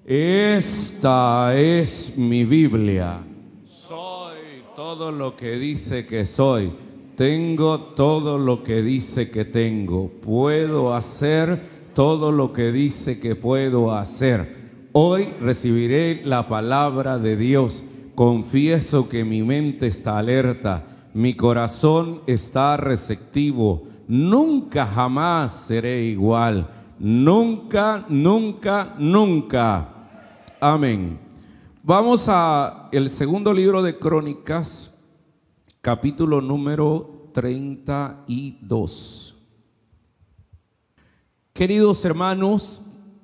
Esta es mi Biblia. Soy todo lo que dice que soy. Tengo todo lo que dice que tengo. Puedo hacer todo lo que dice que puedo hacer. Hoy recibiré la palabra de Dios. Confieso que mi mente está alerta. Mi corazón está receptivo. Nunca jamás seré igual. Nunca, nunca, nunca. Amén. Vamos a el segundo libro de Crónicas, capítulo número 32. Queridos hermanos,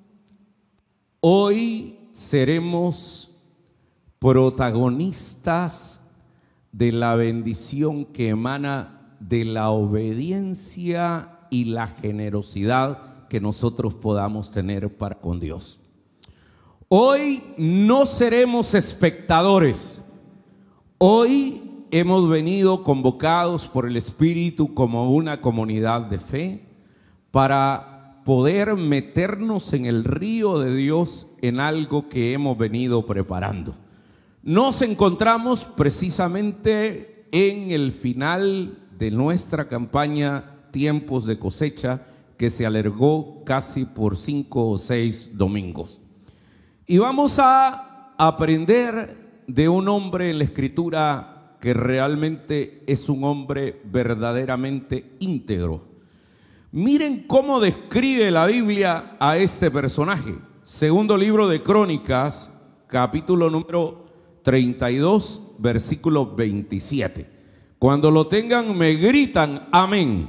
hoy seremos protagonistas de la bendición que emana de la obediencia y la generosidad que nosotros podamos tener para con Dios. Hoy no seremos espectadores. Hoy hemos venido convocados por el Espíritu como una comunidad de fe para poder meternos en el río de Dios en algo que hemos venido preparando. Nos encontramos precisamente en el final de nuestra campaña Tiempos de Cosecha, que se alargó casi por 5 o 6 domingos. Y vamos a aprender de un hombre en la Escritura que realmente es un hombre verdaderamente íntegro. Miren cómo describe la Biblia a este personaje. Segundo libro de Crónicas, capítulo número 32, versículo 27. Cuando lo tengan me gritan amén.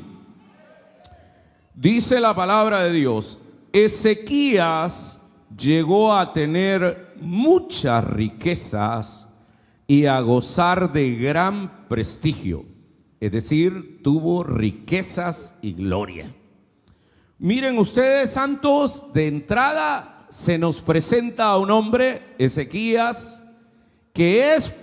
Dice la palabra de Dios: Ezequías llegó a tener muchas riquezas y a gozar de gran prestigio, es decir, tuvo riquezas y gloria. Miren ustedes, santos, de entrada se nos presenta a un hombre, Ezequías, que es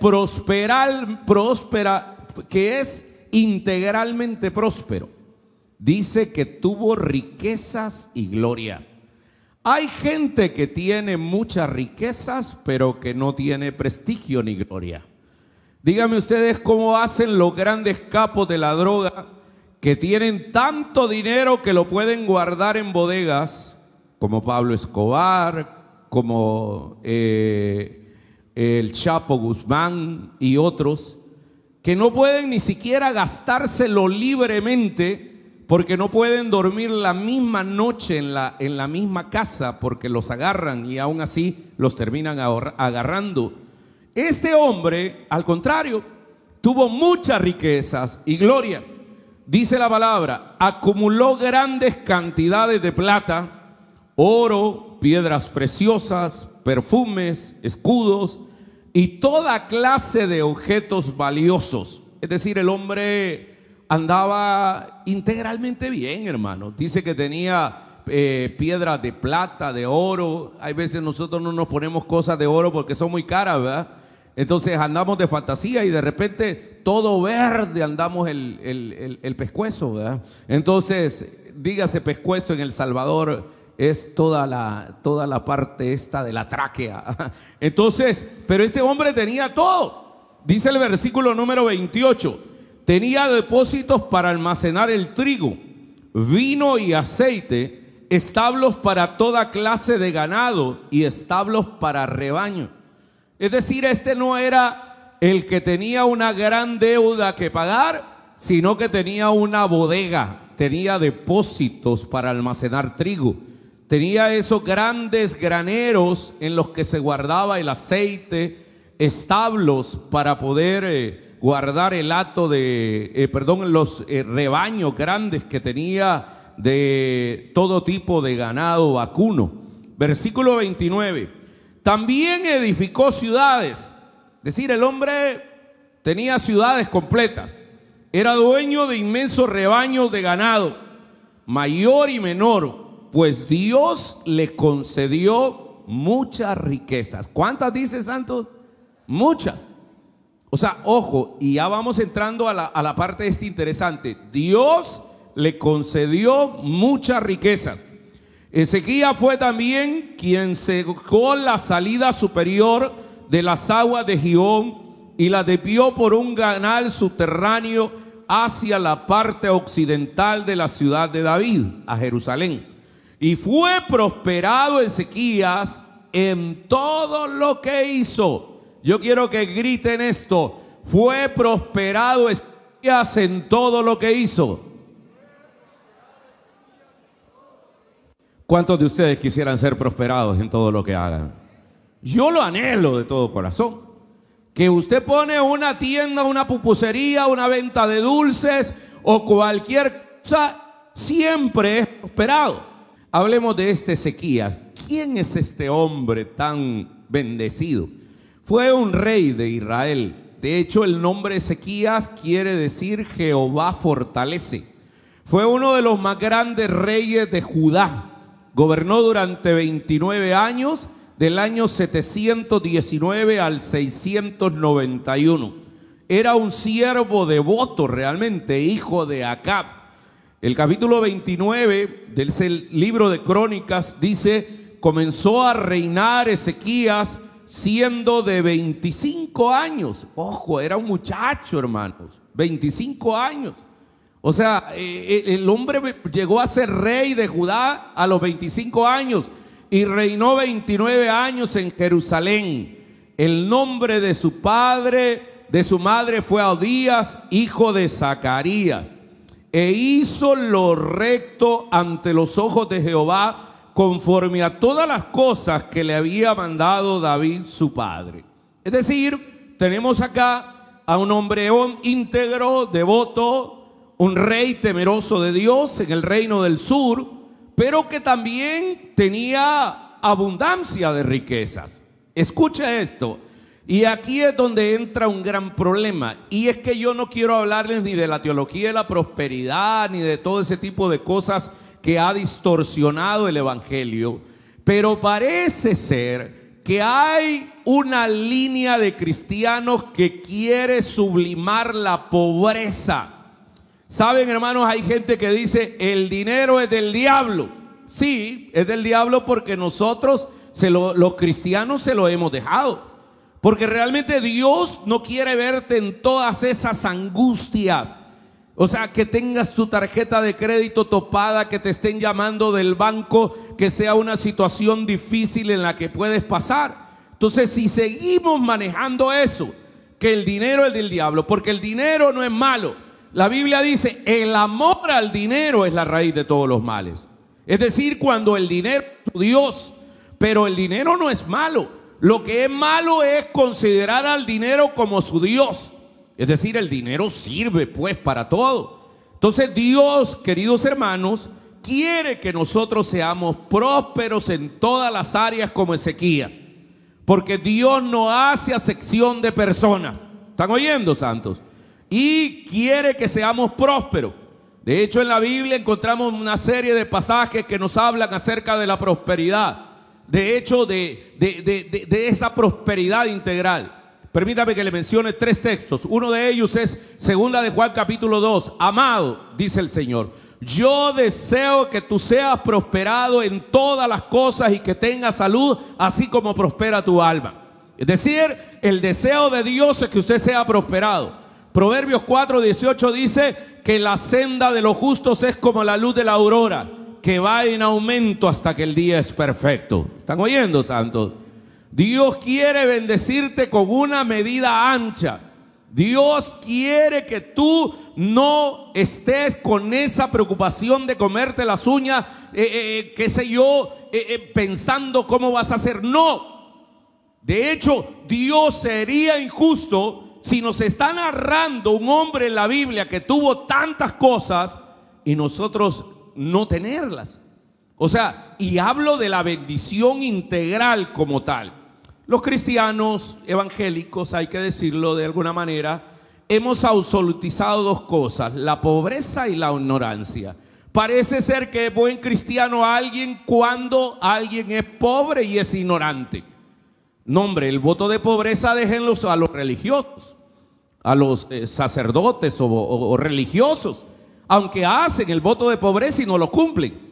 que es integralmente próspero. Dice que tuvo riquezas y gloria. Hay gente que tiene muchas riquezas, pero que no tiene prestigio ni gloria. Díganme ustedes cómo hacen los grandes capos de la droga, que tienen tanto dinero que lo pueden guardar en bodegas, como Pablo Escobar, como el Chapo Guzmán y otros, que no pueden ni siquiera gastárselo libremente, porque no pueden dormir la misma noche en la misma casa, porque los agarran y aún así los terminan agarrando. Este hombre, al contrario, tuvo muchas riquezas y gloria. Dice la palabra: acumuló grandes cantidades de plata, oro, piedras preciosas, perfumes, escudos y toda clase de objetos valiosos. Es decir, el hombre andaba integralmente bien, hermano. Dice que tenía piedras de plata, de oro. Hay veces nosotros no nos ponemos cosas de oro porque son muy caras, ¿verdad? Entonces andamos de fantasía y de repente todo verde andamos el pescuezo, ¿verdad? Entonces, dígase pescuezo en El Salvador, es toda la parte esta de la tráquea. Entonces, pero este hombre tenía todo. Dice el versículo número 28. Tenía depósitos para almacenar el trigo, vino y aceite, establos para toda clase de ganado y establos para rebaño. Es decir, este no era el que tenía una gran deuda que pagar, sino que tenía una bodega, tenía depósitos para almacenar trigo, tenía esos grandes graneros en los que se guardaba el aceite, establos para poder guardar el hato los rebaños grandes que tenía de todo tipo de ganado vacuno. Versículo 29. También edificó ciudades. Es decir, el hombre tenía ciudades completas. Era dueño de inmensos rebaños de ganado, mayor y menor, pues Dios le concedió muchas riquezas. ¿Cuántas dice, santos? Muchas. O sea, ojo, y ya vamos entrando a la parte interesante. Dios le concedió muchas riquezas. Ezequías fue también quien secó la salida superior de las aguas de Gihón y la desvió por un canal subterráneo hacia la parte occidental de la ciudad de David, a Jerusalén. Y fue prosperado Ezequías en todo lo que hizo. Yo quiero que griten esto: fue prosperado Ezequías en todo lo que hizo. ¿Cuántos de ustedes quisieran ser prosperados en todo lo que hagan? Yo lo anhelo de todo corazón. Que usted pone una tienda, una pupusería, una venta de dulces o cualquier cosa, siempre es prosperado. Hablemos de este Ezequías. ¿Quién es este hombre tan bendecido? Fue un rey de Israel. De hecho, el nombre Ezequías quiere decir Jehová fortalece. Fue uno de los más grandes reyes de Judá. Gobernó durante 29 años, del año 719 al 691. Era un siervo devoto realmente, hijo de Acab. El capítulo 29 del libro de Crónicas dice: comenzó a reinar Ezequías siendo de 25 años. Ojo, era un muchacho, hermanos, 25 años. O sea, el hombre llegó a ser rey de Judá a los 25 años y reinó 29 años en Jerusalén. El nombre de su padre, de su madre fue Abdías, hijo de Zacarías. E hizo lo recto ante los ojos de Jehová, conforme a todas las cosas que le había mandado David su padre. Es decir, tenemos acá a un hombre íntegro, devoto, un rey temeroso de Dios en el reino del sur, pero que también tenía abundancia de riquezas. Escucha esto, y aquí es donde entra un gran problema, y es que yo no quiero hablarles ni de la teología de la prosperidad, ni de todo ese tipo de cosas que ha distorsionado el evangelio, pero parece ser que hay una línea de cristianos que quiere sublimar la pobreza. Saben, hermanos, hay gente que dice: el dinero es del diablo. Sí, es del diablo porque nosotros, los cristianos, se lo hemos dejado. Porque realmente Dios no quiere verte en todas esas angustias. O sea, que tengas tu tarjeta de crédito topada, que te estén llamando del banco, que sea una situación difícil en la que puedes pasar. Entonces, si seguimos manejando eso, que el dinero es del diablo, porque el dinero no es malo. La Biblia dice: el amor al dinero es la raíz de todos los males. Es decir, cuando el dinero es tu Dios, pero el dinero no es malo. Lo que es malo es considerar al dinero como su Dios. Es decir, el dinero sirve pues para todo. Entonces Dios, queridos hermanos, quiere que nosotros seamos prósperos en todas las áreas como Ezequías. Porque Dios no hace acepción de personas. ¿Están oyendo, santos? Y quiere que seamos prósperos. De hecho, en la Biblia encontramos una serie de pasajes que nos hablan acerca de la prosperidad. De hecho, de esa prosperidad integral. Permítame que le mencione 3 textos. Uno de ellos es segunda de Juan capítulo 2. Amado, dice el Señor, yo deseo que tú seas prosperado en todas las cosas y que tengas salud, así como prospera tu alma. Es decir, el deseo de Dios es que usted sea prosperado. Proverbios 4:18 dice que la senda de los justos es como la luz de la aurora, que va en aumento hasta que el día es perfecto. ¿Están oyendo, santos? Dios quiere bendecirte con una medida ancha. Dios quiere que tú no estés con esa preocupación de comerte las uñas, qué sé yo, pensando cómo vas a hacer. No. De hecho, Dios sería injusto si nos está narrando un hombre en la Biblia que tuvo tantas cosas y nosotros no tenerlas. O sea, y hablo de la bendición integral como tal. Los cristianos evangélicos, hay que decirlo de alguna manera, hemos absolutizado 2 cosas: la pobreza y la ignorancia. Parece ser que es buen cristiano alguien cuando alguien es pobre y es ignorante. No, hombre, el voto de pobreza déjenlos a los religiosos, a los sacerdotes o religiosos, aunque hacen el voto de pobreza y no lo cumplen.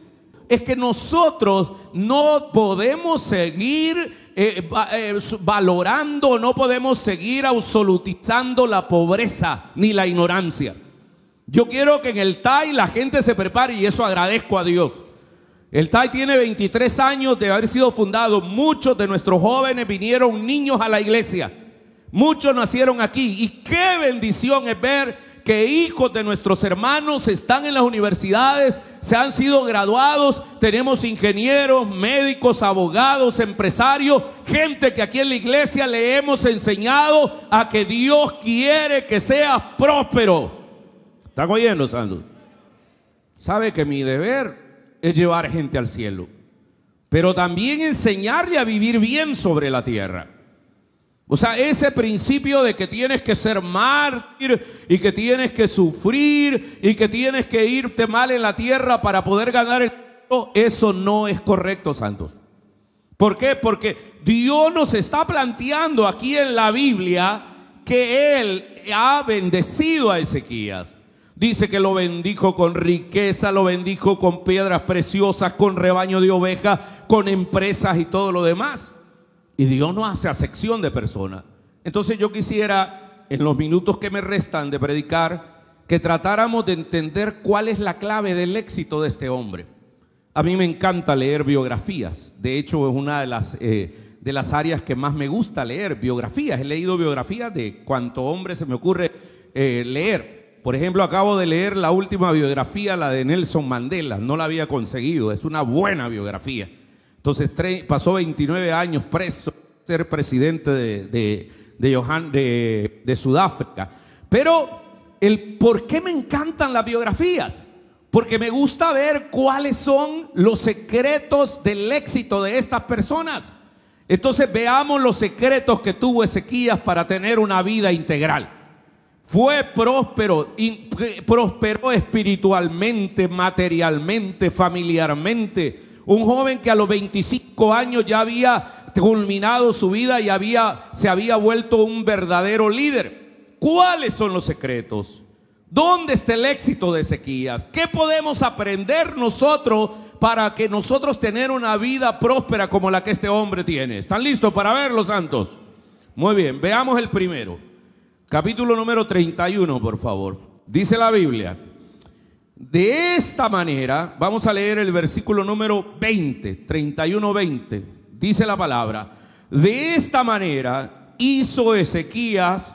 es que nosotros no podemos seguir valorando, no podemos seguir absolutizando la pobreza ni la ignorancia. Yo quiero que en el TAI la gente se prepare, y eso agradezco a Dios. El TAI tiene 23 años de haber sido fundado. Muchos de nuestros jóvenes vinieron niños a la iglesia. Muchos nacieron aquí. Y qué bendición es ver que hijos de nuestros hermanos están en las universidades, se han sido graduados. Tenemos ingenieros, médicos, abogados, empresarios, gente que aquí en la iglesia le hemos enseñado a que Dios quiere que seas próspero. ¿Están oyendo, santos? Sabe que mi deber es llevar gente al cielo, pero también enseñarle a vivir bien sobre la tierra. O sea, ese principio de que tienes que ser mártir y que tienes que sufrir y que tienes que irte mal en la tierra para poder ganar el cielo, eso no es correcto, santos. ¿Por qué? Porque Dios nos está planteando aquí en la Biblia que Él ha bendecido a Ezequías. Dice que lo bendijo con riqueza, lo bendijo con piedras preciosas, con rebaño de ovejas, con empresas y todo lo demás. Y Dios no hace acepción de personas. Entonces yo quisiera, en los minutos que me restan de predicar, que tratáramos de entender cuál es la clave del éxito de este hombre. A mí me encanta leer biografías. De hecho, es una de las áreas que más me gusta leer, biografías. He leído biografías de cuanto hombre se me ocurre leer. Por ejemplo, acabo de leer la última biografía, la de Nelson Mandela. No la había conseguido, es una buena biografía. Entonces pasó 29 años preso, ser presidente de Sudáfrica. Pero ¿por qué me encantan las biografías? Porque me gusta ver cuáles son los secretos del éxito de estas personas. Entonces veamos los secretos que tuvo Ezequías para tener una vida integral. Fue próspero, prosperó espiritualmente, materialmente, familiarmente. Un joven que a los 25 años ya había culminado su vida y se había vuelto un verdadero líder. ¿Cuáles son los secretos? ¿Dónde está el éxito de Ezequías? ¿Qué podemos aprender nosotros para que nosotros tener una vida próspera como la que este hombre tiene? ¿Están listos para verlo, santos? Muy bien, veamos el primero. Capítulo número 31, por favor. Dice la Biblia: de esta manera, vamos a leer el versículo número 20, 31-20. Dice la palabra: de esta manera hizo Ezequías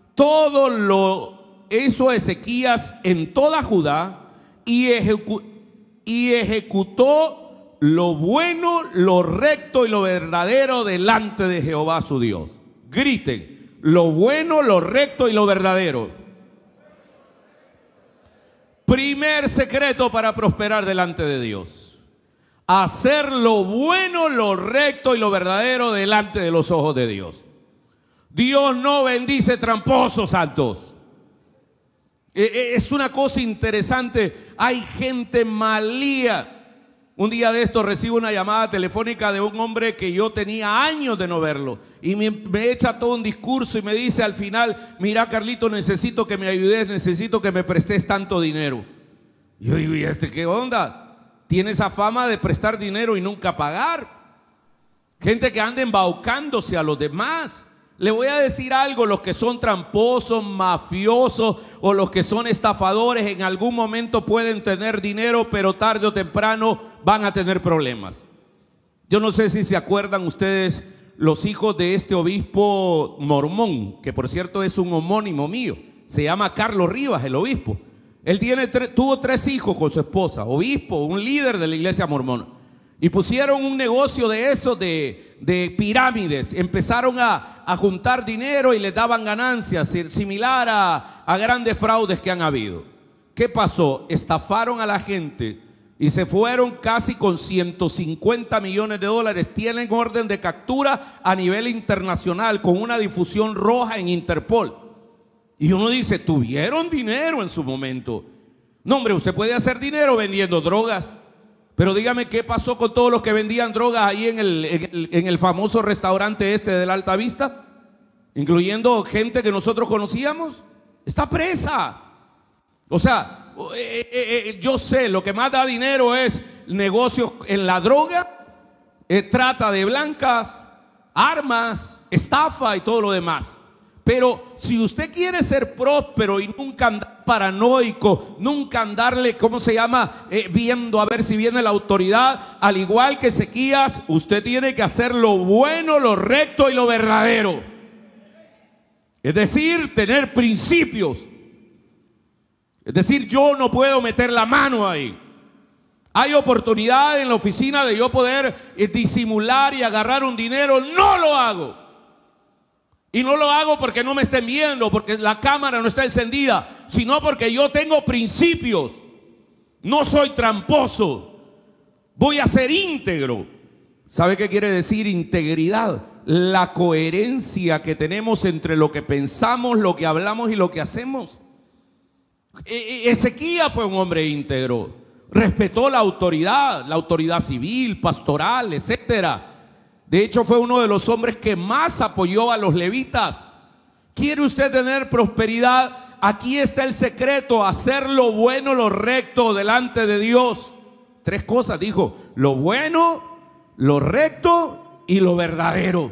en toda Judá y ejecutó lo bueno, lo recto y lo verdadero delante de Jehová su Dios. Griten: lo bueno, lo recto y lo verdadero. Primer secreto para prosperar delante de Dios: hacer lo bueno, lo recto y lo verdadero delante de los ojos de Dios. Dios no bendice tramposos, santos. Es una cosa interesante. Hay gente malía. Un día de esto recibo una llamada telefónica de un hombre que yo tenía años de no verlo, y me echa todo un discurso y me dice al final: mira, Carlito, necesito que me ayudes, necesito que me prestes tanto dinero. Y yo digo: ¿y qué onda? Tiene esa fama de prestar dinero y nunca pagar. Gente que anda embaucándose a los demás. Le voy a decir algo: los que son tramposos, mafiosos o los que son estafadores en algún momento pueden tener dinero, pero tarde o temprano van a tener problemas. Yo no sé si se acuerdan ustedes los hijos de este obispo mormón, que por cierto es un homónimo mío. Se llama Carlos Rivas, el obispo. Él tuvo 3 hijos con su esposa, obispo, un líder de la iglesia mormona. Y pusieron un negocio de eso, de pirámides. Empezaron a juntar dinero y les daban ganancias, similar a grandes fraudes que han habido. ¿Qué pasó? Estafaron a la gente y se fueron casi con 150 millones de dólares. Tienen orden de captura a nivel internacional con una difusión roja en Interpol. Y uno dice: tuvieron dinero en su momento. No, hombre, usted puede hacer dinero vendiendo drogas. Pero dígame, ¿qué pasó con todos los que vendían drogas ahí en el famoso restaurante este de la Alta Vista? Incluyendo gente que nosotros conocíamos. Está presa. O sea, yo sé, lo que más da dinero es negocios en la droga, trata de blancas, armas, estafa y todo lo demás. Pero si usted quiere ser próspero y nunca andar paranoico, nunca andarle, viendo a ver si viene la autoridad, al igual que Ezequías, usted tiene que hacer lo bueno, lo recto y lo verdadero. Es decir, tener principios. Es decir, yo no puedo meter la mano ahí. Hay oportunidad en la oficina de yo poder disimular y agarrar un dinero, no lo hago. Y no lo hago porque no me estén viendo, porque la cámara no está encendida, sino porque yo tengo principios. No soy tramposo. Voy a ser íntegro. ¿Sabe qué quiere decir integridad? La coherencia que tenemos entre lo que pensamos, lo que hablamos y lo que hacemos. Ezequías fue un hombre íntegro. Respetó la autoridad civil, pastoral, etcétera. De hecho, fue uno de los hombres que más apoyó a los levitas. ¿Quiere usted tener prosperidad? Aquí está el secreto: hacer lo bueno, lo recto delante de Dios. 3 cosas dijo: lo bueno, lo recto y lo verdadero.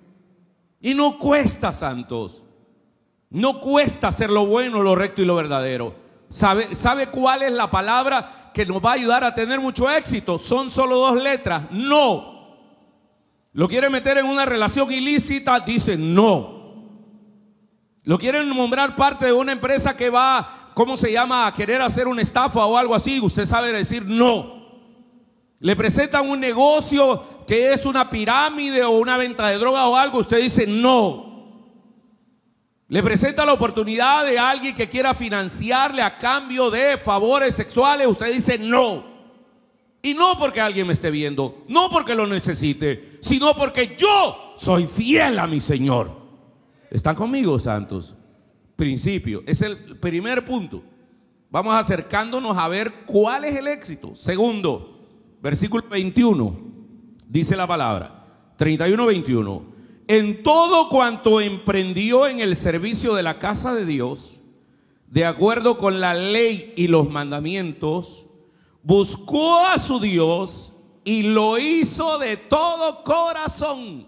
Y no cuesta, santos. No cuesta hacer lo bueno, lo recto y lo verdadero. ¿Sabe cuál es la palabra que nos va a ayudar a tener mucho éxito? Son solo 2 letras: no. Lo quieren meter en una relación ilícita, dicen no. Lo quieren nombrar parte de una empresa que va, a querer hacer una estafa o algo así, usted sabe decir no. Le presentan un negocio que es una pirámide o una venta de droga o algo, usted dice no. Le presenta la oportunidad de alguien que quiera financiarle a cambio de favores sexuales, usted dice no. Y no porque alguien me esté viendo, no porque lo necesite, sino porque yo soy fiel a mi Señor. ¿Están conmigo, santos? Principio, es el primer punto. Vamos acercándonos a ver cuál es el éxito. Segundo, versículo 21, dice la palabra, 31-21. En todo cuanto emprendió en el servicio de la casa de Dios, de acuerdo con la ley y los mandamientos, buscó a su Dios y lo hizo de todo corazón.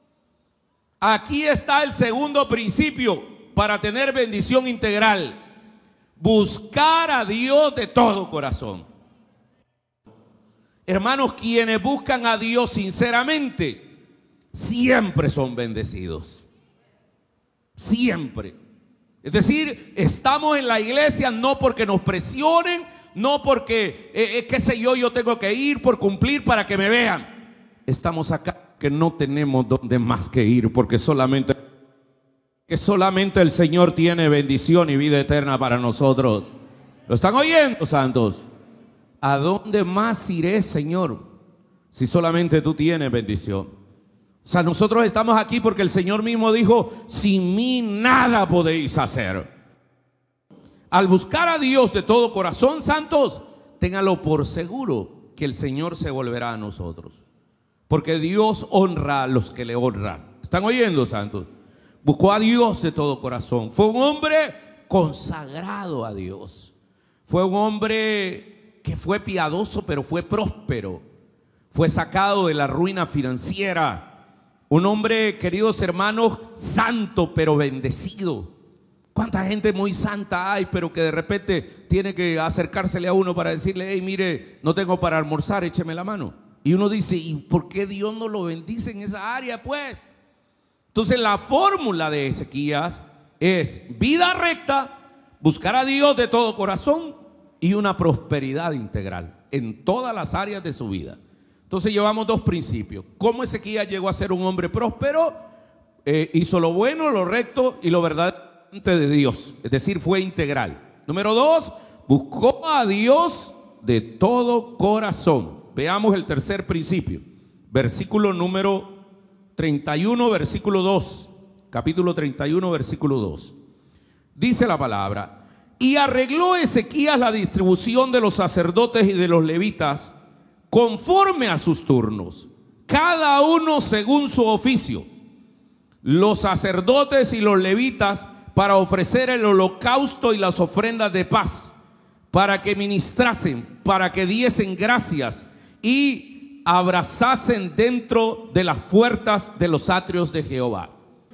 Aquí está el segundo principio para tener bendición integral: buscar a Dios de todo corazón. Hermanos, quienes buscan a Dios sinceramente siempre son bendecidos. Siempre. Es decir, estamos en la iglesia no porque nos presionen, no porque, yo tengo que ir por cumplir para que me vean. Estamos acá que no tenemos donde más que ir, porque solamente el Señor tiene bendición y vida eterna para nosotros. ¿Lo están oyendo, santos? ¿A dónde más iré, Señor, si solamente tú tienes bendición? O sea, nosotros estamos aquí porque el Señor mismo dijo: sin mí nada podéis hacer. Al buscar a Dios de todo corazón, santos, ténganlo por seguro que el Señor se volverá a nosotros, porque Dios honra a los que le honran. ¿Están oyendo, santos? Buscó a Dios de todo corazón. Fue un hombre consagrado a Dios. Fue un hombre que fue piadoso, pero fue próspero. Fue sacado de la ruina financiera. Un hombre, queridos hermanos, santo pero bendecido. ¿Cuánta gente muy santa hay, pero que de repente tiene que acercársele a uno para decirle: hey, mire, no tengo para almorzar, écheme la mano? Y uno dice: ¿y por qué Dios no lo bendice en esa área, pues? Entonces la fórmula de Ezequías es vida recta, buscar a Dios de todo corazón y una prosperidad integral en todas las áreas de su vida. Entonces llevamos 2 principios. ¿Cómo Ezequías llegó a ser un hombre próspero? Hizo lo bueno, lo recto y lo verdadero de Dios, es decir, fue integral. Número 2, buscó a Dios de todo corazón. Veamos el tercer principio, versículo número 31, versículo 2, capítulo 31, versículo 2. Dice la palabra: y arregló Ezequías la distribución de los sacerdotes y de los levitas conforme a sus turnos, cada uno según su oficio. Los sacerdotes y los levitas para ofrecer el holocausto y las ofrendas de paz, para que ministrasen, para que diesen gracias y abrazasen dentro de las puertas de los atrios de Jehová.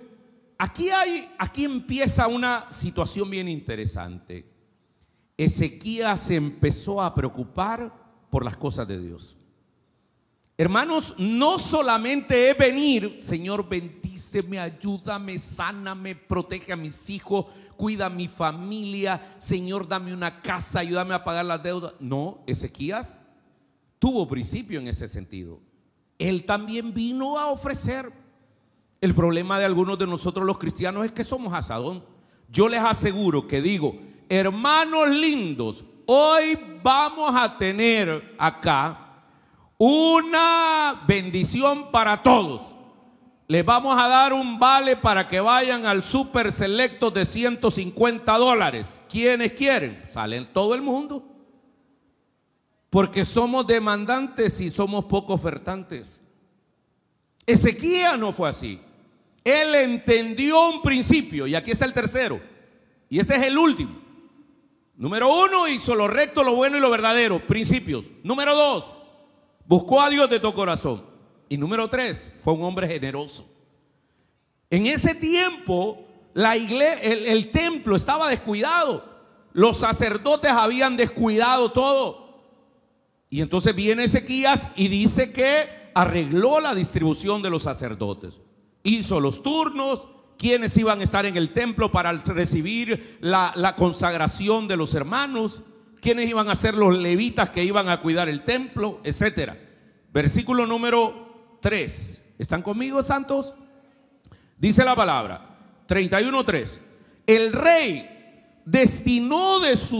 Aquí empieza una situación bien interesante. Ezequías se empezó a preocupar por las cosas de Dios. Hermanos, no solamente es venir, Señor, bendíceme, ayúdame, sáname, protege a mis hijos, cuida a mi familia, Señor, dame una casa, ayúdame a pagar las deudas. No, Ezequías tuvo principio en ese sentido. Él también vino a ofrecer. El problema de algunos de nosotros los cristianos es que somos asadón. Yo les aseguro que digo, hermanos lindos, hoy vamos a tener acá una bendición para todos. Les vamos a dar un vale para que vayan al super selecto de $150. ¿Quiénes quieren? Salen todo el mundo. Porque somos demandantes y somos poco ofertantes. Ezequías no fue así. Él entendió un principio, y aquí está el tercero, y este es el último. Número 1, hizo lo recto, lo bueno y lo verdadero, principios. Número 2, buscó a Dios de todo corazón. Y número 3, fue un hombre generoso. En ese tiempo, la iglesia, el templo estaba descuidado. Los sacerdotes habían descuidado todo. Y entonces viene Ezequías y dice que arregló la distribución de los sacerdotes. Hizo los turnos, quienes iban a estar en el templo para recibir la consagración de los hermanos, quienes iban a ser los levitas que iban a cuidar el templo, etcétera. Versículo número 3. ¿Están conmigo, santos? Dice la palabra 31:3. El rey destinó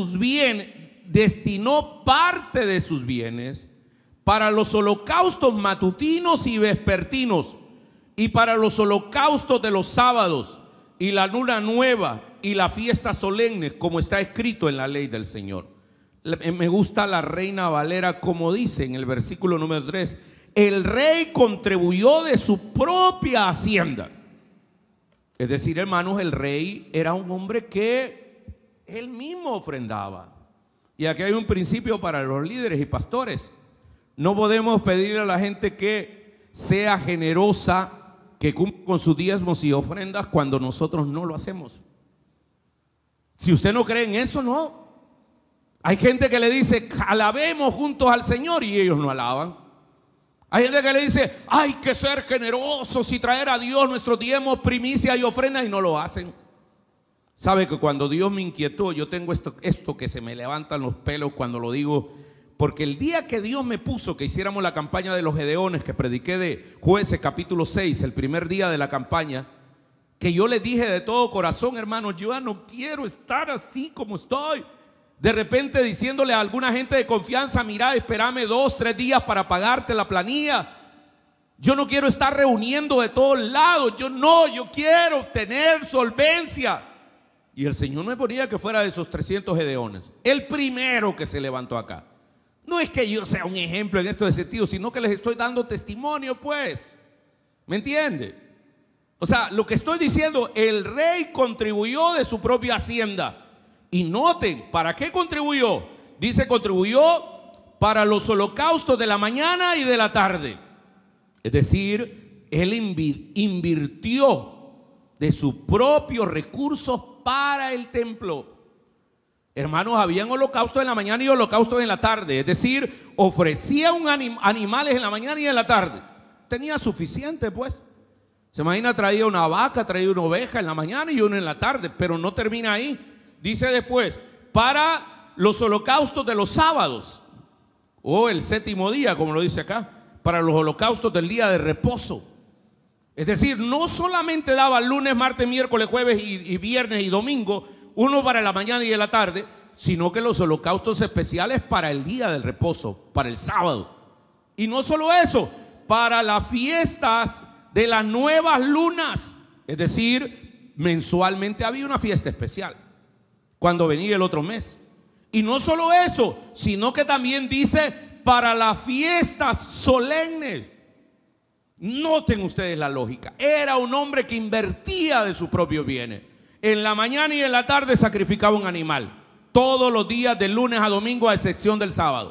parte de sus bienes para los holocaustos matutinos y vespertinos, y para los holocaustos de los sábados y la luna nueva y la fiesta solemne, como está escrito en la ley del Señor. Me gusta la Reina Valera, como dice en el versículo número 3: el rey contribuyó de su propia hacienda. Es decir, hermanos, el rey era un hombre que él mismo ofrendaba. Y aquí hay un principio para los líderes y pastores: no podemos pedirle a la gente que sea generosa, que cumpla con sus diezmos y ofrendas cuando nosotros no lo hacemos. Si usted no cree en eso, no. Hay gente que le dice, alabemos juntos al Señor, y ellos no alaban. Hay gente que le dice, hay que ser generosos y traer a Dios nuestros diezmos, primicias y ofrendas, y no lo hacen. Sabe que cuando Dios me inquietó, yo tengo esto que se me levantan los pelos cuando lo digo. Porque el día que Dios me puso que hiciéramos la campaña de los Gedeones, que prediqué de Jueces capítulo 6, el primer día de la campaña, que yo les dije de todo corazón, hermanos, yo ya no quiero estar así como estoy. De repente diciéndole a alguna gente de confianza, mira, espérame 2, 3 días para pagarte la planilla. Yo no quiero estar reuniendo de todos lados. Yo quiero tener solvencia. Y el Señor me ponía que fuera de esos 300 Gedeones, el primero que se levantó acá. No es que yo sea un ejemplo en este sentido, sino que les estoy dando testimonio, pues. ¿Me entiende? O sea, lo que estoy diciendo, el rey contribuyó de su propia hacienda. Y noten, ¿para qué contribuyó? Dice, contribuyó para los holocaustos de la mañana y de la tarde. Es decir, él invirtió de sus propios recursos para el templo. Hermanos, habían holocaustos en la mañana y holocaustos en la tarde. Es decir, ofrecía animales en la mañana y en la tarde. Tenía suficiente, pues. Se imagina, traía una vaca, traía una oveja en la mañana y una en la tarde. Pero no termina ahí. Dice después, para los holocaustos de los sábados, o el séptimo día, como lo dice acá, para los holocaustos del día de reposo. Es decir, no solamente daba lunes, martes, miércoles, jueves y viernes y domingo, uno para la mañana y en la tarde, sino que los holocaustos especiales para el día del reposo, para el sábado. Y no solo eso, para las fiestas de las nuevas lunas. Es decir, mensualmente había una fiesta especial cuando venía el otro mes. Y no solo eso, sino que también dice para las fiestas solemnes. Noten ustedes la lógica. Era un hombre que invertía de sus propios bienes. En la mañana y en la tarde sacrificaba un animal, todos los días de lunes a domingo, a excepción del sábado.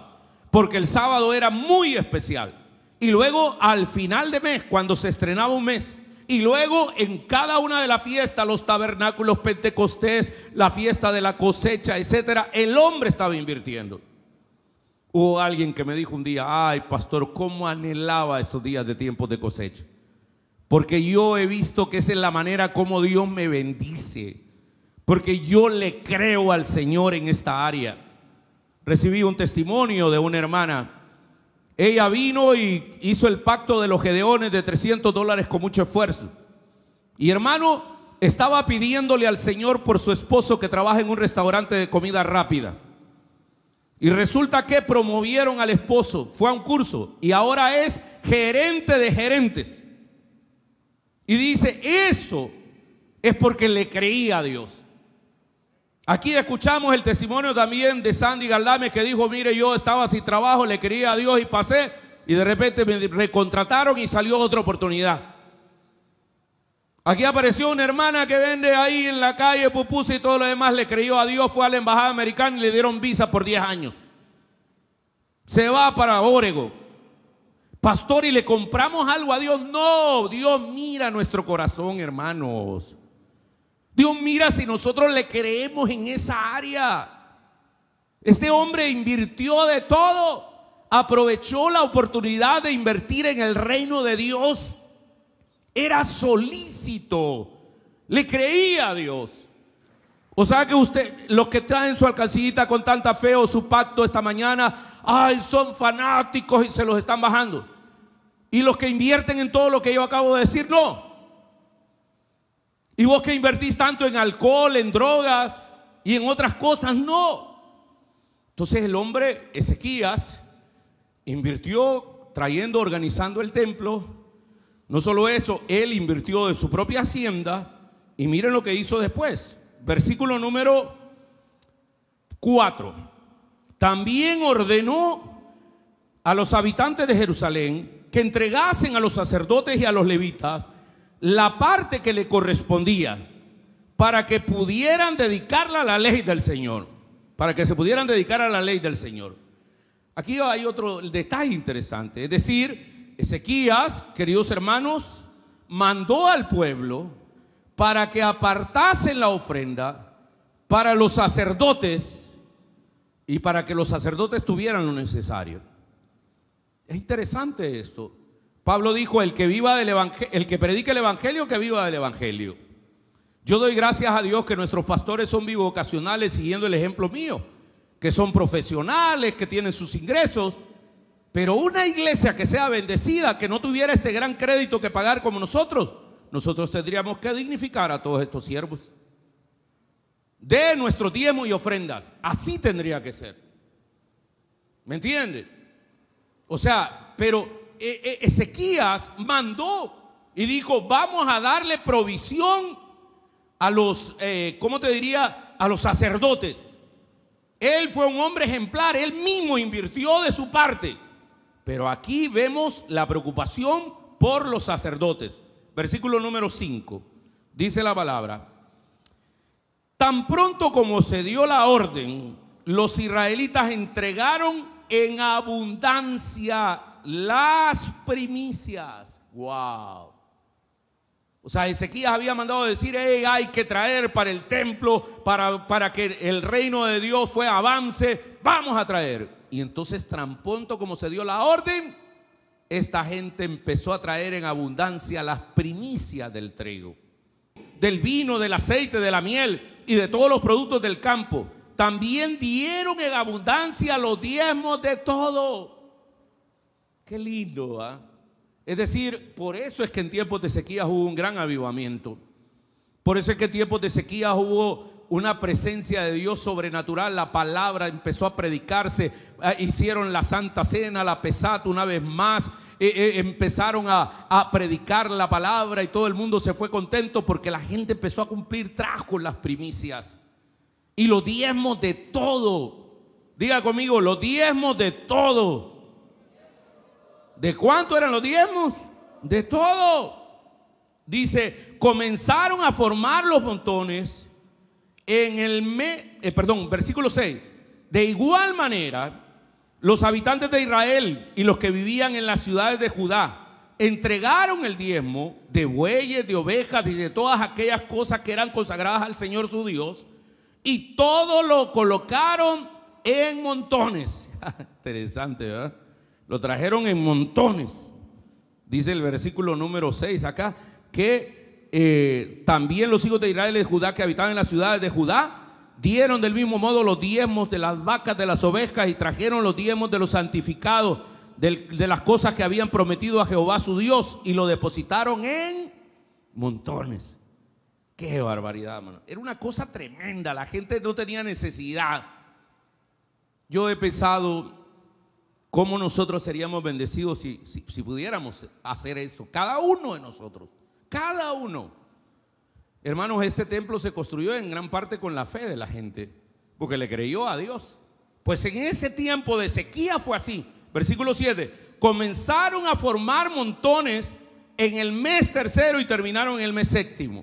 porque el sábado era muy especial. Y luego al final de mes, cuando se estrenaba un mes, y luego en cada una de las fiestas, los tabernáculos, Pentecostés, la fiesta de la cosecha, etcétera, el hombre estaba invirtiendo. Hubo alguien que me dijo un día: ay, pastor, cómo anhelaba esos días de tiempos de cosecha, porque yo he visto que esa es la manera como Dios me bendice, porque yo le creo al Señor en esta área. Recibí un testimonio de una hermana. Ella vino y hizo el pacto de los Gedeones de $300 con mucho esfuerzo. Y hermano, estaba pidiéndole al Señor por su esposo que trabaja en un restaurante de comida rápida. Y resulta que promovieron al esposo, fue a un curso y ahora es gerente de gerentes. Y dice, eso es porque le creía a Dios. Aquí escuchamos el testimonio también de Sandy Galdames, que dijo: mire, yo estaba sin trabajo, le creía a Dios y pasé, y de repente me recontrataron y salió otra oportunidad. Aquí apareció una hermana que vende ahí en la calle pupusas y todo lo demás, le creyó a Dios, fue a la embajada americana y le dieron visa por 10 años. Se va para Oregon. Pastor, ¿y le compramos algo a Dios? No, Dios mira nuestro corazón, hermanos. Dios mira si nosotros le creemos en esa área. Este hombre invirtió de todo, aprovechó la oportunidad de invertir en el reino de Dios. Era solícito, le creía a Dios. O sea que usted, los que traen su alcancillita con tanta fe o su pacto esta mañana, ay, son fanáticos y se los están bajando. Y los que invierten en todo lo que yo acabo de decir, no. Y vos que invertís tanto en alcohol, en drogas y en otras cosas, no. Entonces el hombre Ezequías invirtió trayendo, organizando el templo. No solo eso, él invirtió de su propia hacienda. Y miren lo que hizo después. Versículo número 4. También ordenó a los habitantes de Jerusalén que entregasen a los sacerdotes y a los levitas la parte que le correspondía, para que pudieran dedicarla a la ley del Señor, para que se pudieran dedicar a la ley del Señor. Aquí hay otro detalle interesante, es decir, Ezequías, queridos hermanos, mandó al pueblo para que apartasen la ofrenda para los sacerdotes y para que los sacerdotes tuvieran lo necesario. Es interesante esto. Pablo dijo: el que viva del evangelio, el que predique el evangelio, que viva del evangelio. Yo doy gracias a Dios que nuestros pastores son bivocacionales, siguiendo el ejemplo mío, que son profesionales, que tienen sus ingresos. Pero una iglesia que sea bendecida, que no tuviera este gran crédito que pagar como nosotros tendríamos que dignificar a todos estos siervos de nuestros diezmos y ofrendas. Así tendría que ser. ¿Me entiende? O sea, pero Ezequías mandó y dijo: vamos a darle provisión a los, ¿cómo te diría? A los sacerdotes. Él fue un hombre ejemplar, él mismo invirtió de su parte. Pero aquí vemos la preocupación por los sacerdotes. Versículo número 5, dice la palabra: tan pronto como se dio la orden, los israelitas entregaron en abundancia las primicias. Wow. O sea, Ezequías había mandado decir: hey, hay que traer para el templo, para que el reino de Dios avance, vamos a traer. Y entonces, tan pronto como se dio la orden, esta gente empezó a traer en abundancia las primicias del trigo, del vino, del aceite, de la miel y de todos los productos del campo. También dieron en abundancia los diezmos de todo. Qué lindo, ¿eh? Es decir, por eso es que en tiempos de Ezequías hubo un gran avivamiento. Por eso es que en tiempos de Ezequías hubo una presencia de Dios sobrenatural. La palabra empezó a predicarse. Hicieron la Santa Cena, la Pesat una vez más. Empezaron a predicar la palabra y todo el mundo se fue contento porque la gente empezó a cumplir trajo las primicias y los diezmos de todo. Diga conmigo: los diezmos de todo. ¿De cuánto eran los diezmos? De todo. Dice: comenzaron a formar los montones en el versículo 6. De igual manera, Los habitantes de Israel y los que vivían en las ciudades de Judá entregaron el diezmo de bueyes, de ovejas y de todas aquellas cosas que eran consagradas al Señor su Dios, y todo lo colocaron en montones. Interesante, ¿verdad? Lo trajeron en montones. Dice el versículo número 6 acá, que también los hijos de Israel y de Judá que habitaban en las ciudades de Judá dieron del mismo modo los diezmos de las vacas, de las ovejas, y trajeron los diezmos de los santificados, de las cosas que habían prometido a Jehová su Dios, y lo depositaron en montones. Qué barbaridad, hermano. Era una cosa tremenda. La gente no tenía necesidad. Yo he pensado cómo nosotros seríamos bendecidos si pudiéramos hacer eso. Cada uno de nosotros. Cada uno. Hermanos, este templo se construyó en gran parte con la fe de la gente, porque le creyó a Dios. Pues en ese tiempo de sequía fue así. Versículo 7. Comenzaron a formar montones en el mes tercero y terminaron en el mes séptimo.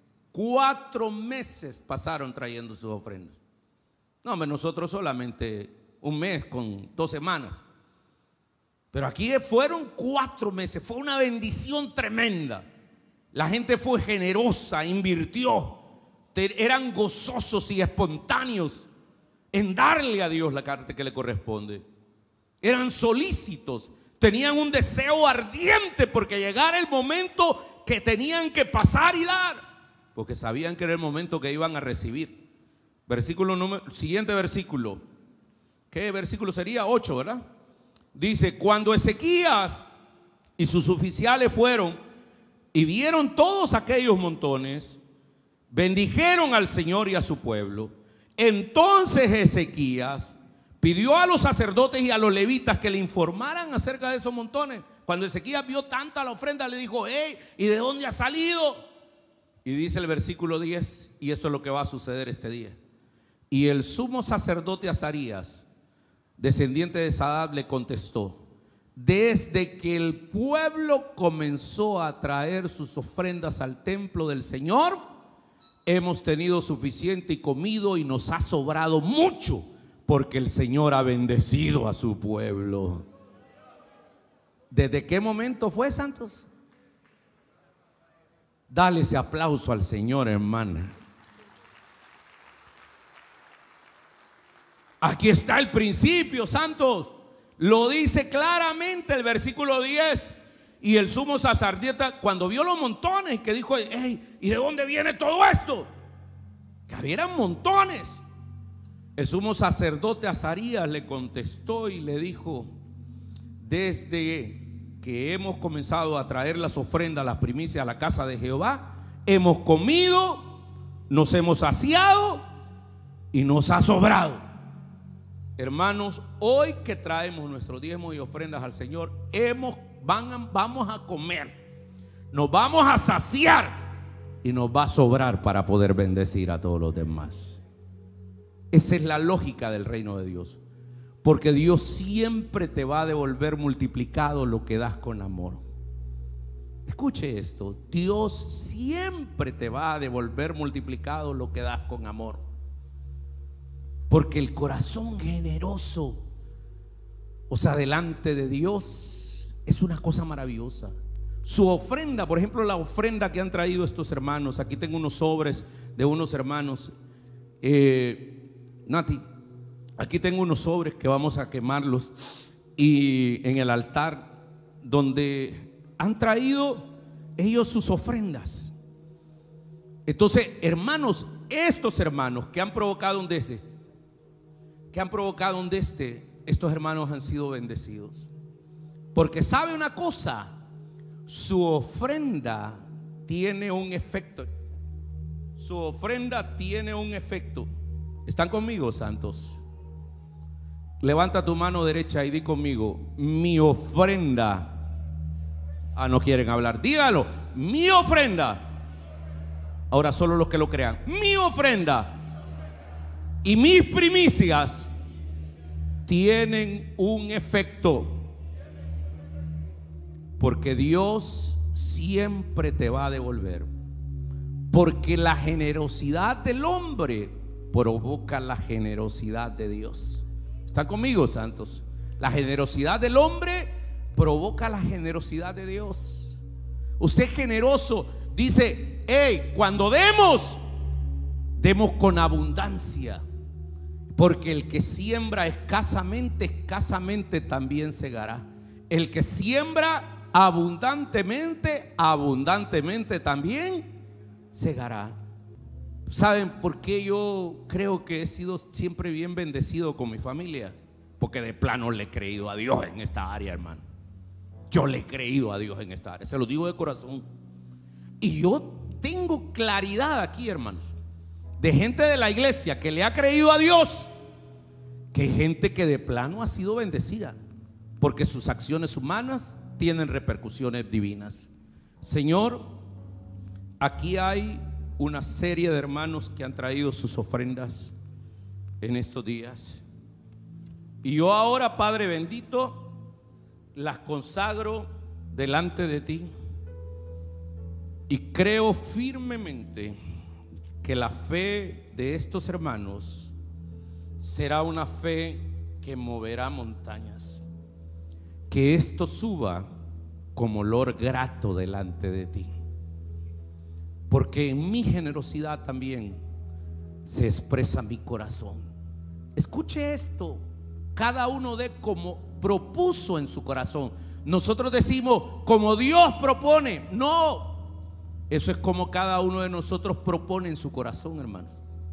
4 meses pasaron trayendo sus ofrendas. No, hombre, nosotros solamente un mes con 2 semanas. Pero aquí fueron 4 meses. Fue una bendición tremenda. La gente fue generosa, invirtió, eran gozosos y espontáneos en darle a Dios la parte que le corresponde. Eran solícitos, tenían un deseo ardiente porque llegara el momento que tenían que pasar y dar, porque sabían que era el momento que iban a recibir. Siguiente versículo. ¿Qué versículo sería? 8, ¿verdad? Dice: cuando Ezequías y sus oficiales fueron y vieron todos aquellos montones, bendijeron al Señor y a su pueblo. Entonces Ezequías pidió a los sacerdotes y a los levitas que le informaran acerca de esos montones. Cuando Ezequías vio tanta la ofrenda, le dijo: hey, ¿y de dónde ha salido? Y dice el versículo 10, y eso es lo que va a suceder este día. Y el sumo sacerdote Azarías, descendiente de Sadad, le contestó: desde que el pueblo comenzó a traer sus ofrendas al templo del Señor, hemos tenido suficiente y comido, y nos ha sobrado mucho, porque el Señor ha bendecido a su pueblo. ¿Desde qué momento fue, santos? Dale ese aplauso al Señor, hermana. Aquí está el principio, santos. Lo dice claramente el versículo 10. Y el sumo sacerdote, cuando vio los montones, que dijo: hey, ¿y de dónde viene todo esto? Que habían montones. El sumo sacerdote Azarías le contestó y le dijo: desde que hemos comenzado a traer las ofrendas, las primicias a la casa de Jehová, hemos comido, nos hemos saciado y nos ha sobrado. Hermanos, hoy que traemos nuestros diezmos y ofrendas al Señor, vamos a comer, nos vamos a saciar y nos va a sobrar para poder bendecir a todos los demás. Esa es la lógica del reino de Dios, porque Dios siempre te va a devolver multiplicado lo que das con amor. Escuche esto: Dios siempre te va a devolver multiplicado lo que das con amor. Porque el corazón generoso, o sea, delante de Dios, es una cosa maravillosa. Su ofrenda, por ejemplo, la ofrenda que han traído estos hermanos. Aquí tengo unos sobres de unos hermanos. Nati, aquí tengo unos sobres que vamos a quemarlos y en el altar, donde han traído ellos sus ofrendas. Entonces, hermanos, estos hermanos que han provocado un estos hermanos han sido bendecidos. Porque sabe una cosa, su ofrenda tiene un efecto. Su ofrenda tiene un efecto. ¿Están conmigo, santos? Levanta tu mano derecha y di conmigo: mi ofrenda. No quieren hablar. Dígalo: mi ofrenda. Ahora solo los que lo crean. Mi ofrenda y mis primicias tienen un efecto, porque Dios siempre te va a devolver, porque la generosidad del hombre provoca la generosidad de Dios. ¿Están conmigo, santos? La generosidad del hombre provoca la generosidad de Dios. Usted es generoso, dice, hey, cuando demos, demos con abundancia, porque el que siembra escasamente, escasamente también segará. El que siembra abundantemente, abundantemente también segará. ¿Saben por qué yo creo que he sido siempre bien bendecido con mi familia? Porque de plano le he creído a Dios en esta área, hermano. Yo le he creído a Dios en esta área, se lo digo de corazón. Y yo tengo claridad aquí, hermanos, de gente de la iglesia que le ha creído a Dios, que hay gente que de plano ha sido bendecida, porque sus acciones humanas tienen repercusiones divinas. Señor, aquí hay una serie de hermanos que han traído sus ofrendas en estos días. Y yo ahora, Padre bendito, las consagro delante de ti. Y creo firmemente que la fe de estos hermanos será una fe que moverá montañas. Que esto suba como olor grato delante de ti. Porque en mi generosidad también se expresa mi corazón. Escuche esto. Cada uno de como propuso en su corazón. Nosotros decimos como Dios propone. No, eso es como cada uno de nosotros propone en su corazón, hermanos.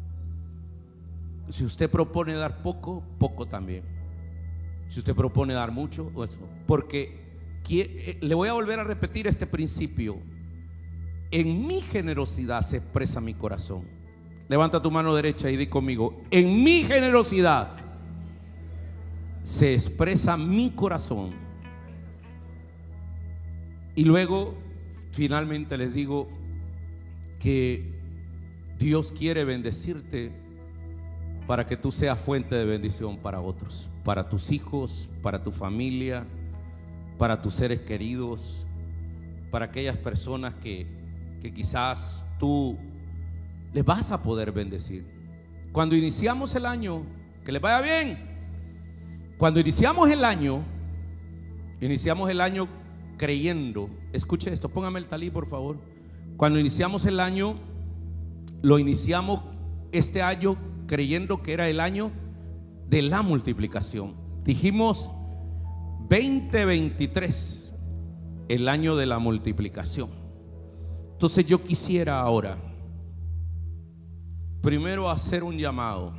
Si usted propone dar poco, poco también. Si usted propone dar mucho, eso. Porque le voy a volver a repetir este principio. En mi generosidad se expresa mi corazón. Levanta tu mano derecha y di conmigo: en mi generosidad se expresa mi corazón. Y luego finalmente les digo que Dios quiere bendecirte para que tú seas fuente de bendición para otros, para tus hijos, para tu familia, para tus seres queridos, para aquellas personas que quizás tú les vas a poder bendecir. Cuando iniciamos el año, que les vaya bien. Cuando iniciamos el año creyendo, escuche esto, póngame el talí por favor. Cuando iniciamos el año, lo iniciamos este año creyendo que era el año de la multiplicación. Dijimos 2023, el año de la multiplicación. Entonces yo quisiera ahora primero hacer un llamado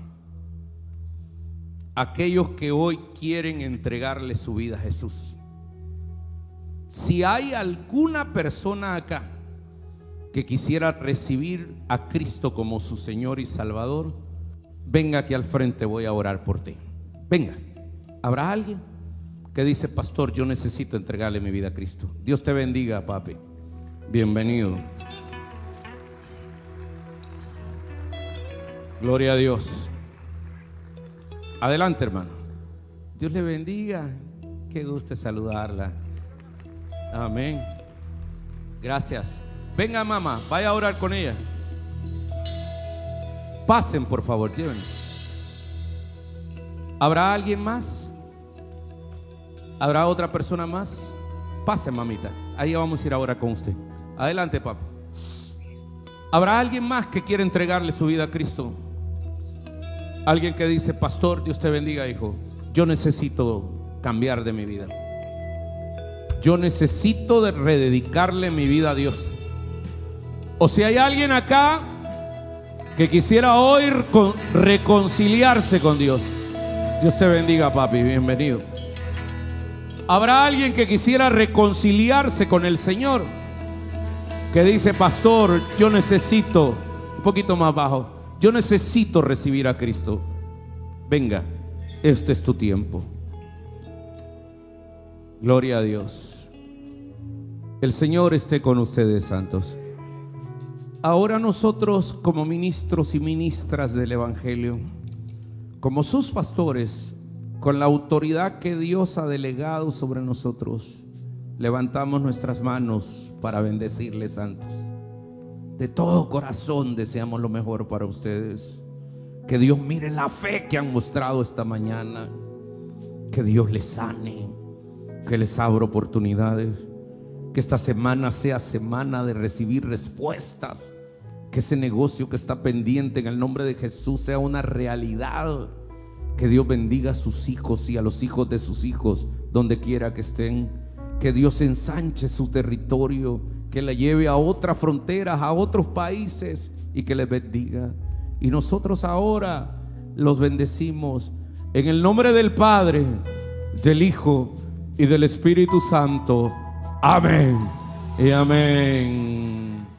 a aquellos que hoy quieren entregarle su vida a Jesús. Si hay alguna persona acá que quisiera recibir a Cristo como su Señor y Salvador, venga aquí al frente, voy a orar por ti. Venga. ¿Habrá alguien que dice: pastor, yo necesito entregarle mi vida a Cristo? Dios te bendiga, papi. Bienvenido. Gloria a Dios. Adelante, hermano. Dios le bendiga. Qué gusto saludarla. Amén. Gracias. Venga, mamá, vaya a orar con ella. Pasen, por favor, llévenme. ¿Habrá alguien más? ¿Habrá otra persona más? Pasen, mamita. Ahí vamos a ir ahora con usted. Adelante, papá. ¿Habrá alguien más que quiera entregarle su vida a Cristo? Alguien que dice: pastor, Dios te bendiga, hijo, yo necesito cambiar de mi vida. Yo necesito de rededicarle mi vida a Dios. O si hay alguien acá que quisiera hoy reconciliarse con Dios, Dios te bendiga, papi, bienvenido. ¿Habrá alguien que quisiera reconciliarse con el Señor? Que dice: pastor, yo necesito, un poquito más bajo, yo necesito recibir a Cristo. Venga, este es tu tiempo. Gloria a Dios. El Señor esté con ustedes, santos. Ahora nosotros, como ministros y ministras del Evangelio, como sus pastores, con la autoridad que Dios ha delegado sobre nosotros, levantamos nuestras manos para bendecirles, santos. De todo corazón deseamos lo mejor para ustedes. Que Dios mire la fe que han mostrado esta mañana. Que Dios les sane, que les abra oportunidades, que esta semana sea semana de recibir respuestas, que ese negocio que está pendiente en el nombre de Jesús sea una realidad. Que Dios bendiga a sus hijos y a los hijos de sus hijos donde quiera que estén. Que Dios ensanche su territorio, que la lleve a otras fronteras, a otros países, y que les bendiga. Y nosotros ahora los bendecimos en el nombre del Padre, del Hijo y del Espíritu Santo. Amén y amén.